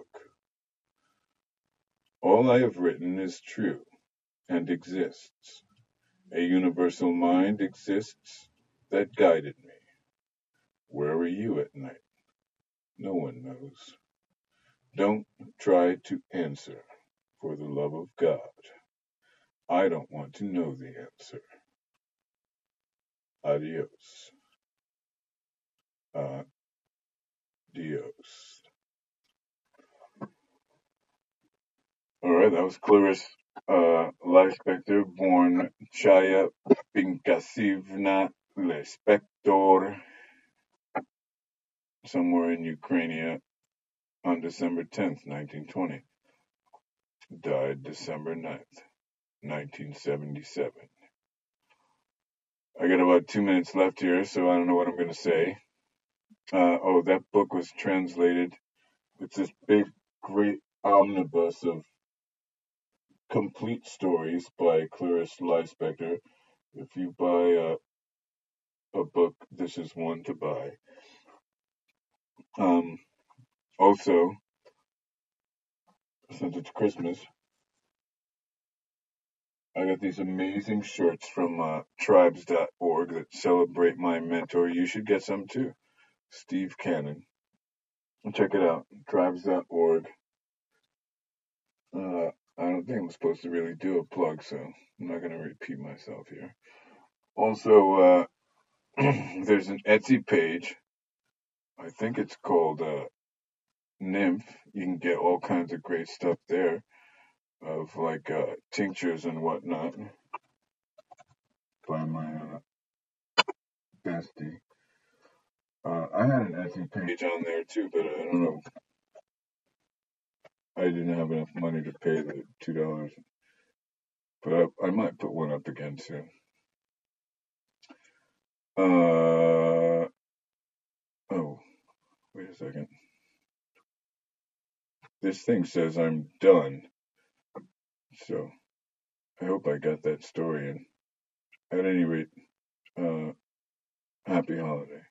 All I have written is true and exists. A universal mind exists that guided me. Where were you at night? No one knows. Don't try to answer, for the love of God. I don't want to know the answer. Adios. Adios. Alright, that was Clarice uh, Lispector, born Chaya Pinkasivna Lispector, somewhere in Ukraine, on December tenth, nineteen twenty. Died December ninth, nineteen seventy-seven. I got about two minutes left here, so I don't know what I'm going to say. Uh, oh, that book was translated. It's this big, great omnibus of complete stories by Clarice Lispector. If you buy a, a book, this is one to buy. Um, also, since it's Christmas, I got these amazing shirts from uh, tribes dot org that celebrate my mentor. You should get some too. Steve Cannon. Check it out. tribes dot org. Uh, I don't think I'm supposed to really do a plug, so I'm not going to repeat myself here. Also, uh, there's an Etsy page. I think it's called uh, Nymph. You can get all kinds of great stuff there, of like uh, tinctures and whatnot, by my uh, bestie. Uh, I had an Etsy page on there too, but I don't know. I didn't have enough money to pay the two dollars, but I, I might put one up again soon. Uh oh, wait a second. This thing says I'm done, so I hope I got that story in. At any rate, uh, happy holidays.